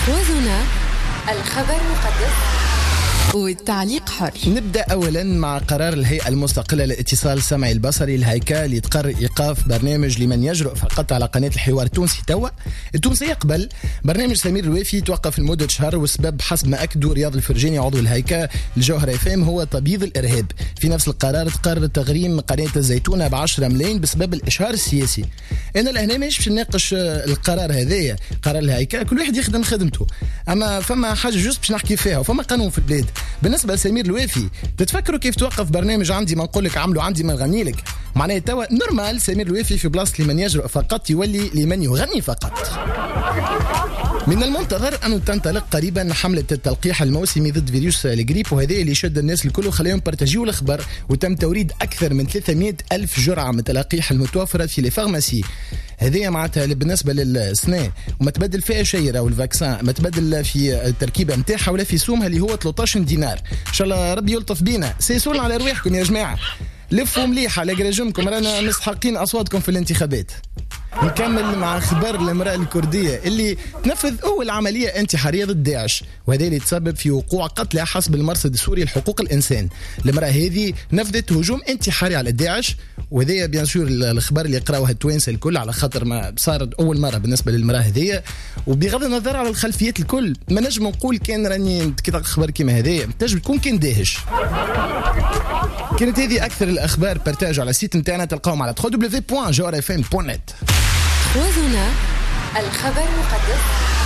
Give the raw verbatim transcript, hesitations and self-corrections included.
خوازنا الخبر مقدس والتعليق حر. نبدأ أولا مع قرار الهيئة المستقلة للاتصال السمعي البصري الهيكا اللي تقرر إيقاف برنامج لمن يجرؤ فقط على قناة الحوار التونسي. توا التونسي قبل برنامج سمير الوافي توقف لمدة شهر، والسبب حسب ما أكدوا رياض الفرجاني عضو الهيكا الجوهرة فام هو تبييض الإرهاب. في نفس القرار تقرر تغريم قناة الزيتونة بعشرة ملايين بسبب الإشهار السياسي. أنا لهنا مش باش نناقش القرار هذايا، قرار الهيكا كل واحد يخدم خدمته، أما فما حاجة جوست باش نحكي فيها وفما قانون في البلاد. بالنسبة لسمير الوافي تتفكروا كيف توقف برنامج عندي ما نقول لك عملوا عندي ما نغني لك؟ معناه توا نورمال سمير الوافي في بلاصة لمن يجرؤ فقط يولي لمن يغني فقط. من المنتظر أن تنطلق قريبا حملة التلقيح الموسمي ضد فيروس الجريب، وهذا اللي شد الناس الكل وخليهم بارتاجيو الخبر. وتم توريد أكثر من ثلاثمائة ألف جرعة من التلقيح المتوفرة في الفارماسي. هذه معناتها بالنسبة للسنة وما تبدل فيها شيء، راهو الفاكسان ما تبدل في التركيبة نتاعها ولا في سومها اللي هو ثلاثة عشر دينار. إن شاء الله ربي يلطف بينا، سيسول على رواحكم يا جماعة، لفوا مليح على جراجمكم، رانا مستحقين أصواتكم في الانتخابات. نكمل مع خبر المرأة الكردية اللي تنفذ أول عملية انتحارية ضد داعش، وهذا اللي تسبب في وقوع قتلى حسب المرصد السوري لحقوق الإنسان. المرأة هذه نفذت هجوم انتحاري على داعش، وهذا بيان سور الخبر اللي يقراوها التوانسة الكل على خاطر ما صارت أول مرة بالنسبة للمرأة هذه. وبغض النظر على الخلفيات الكل ما نجم نقول كان راني كي خبر كيما هذايا تنجم تكون كان داهش. كانت هذه أكثر الأخبار بارتاج على السيت نتاعنا، تلقاهم على دبليو دبليو دبليو دوت جوهر اف ام دوت نت. خوازنا الخبر مقدس.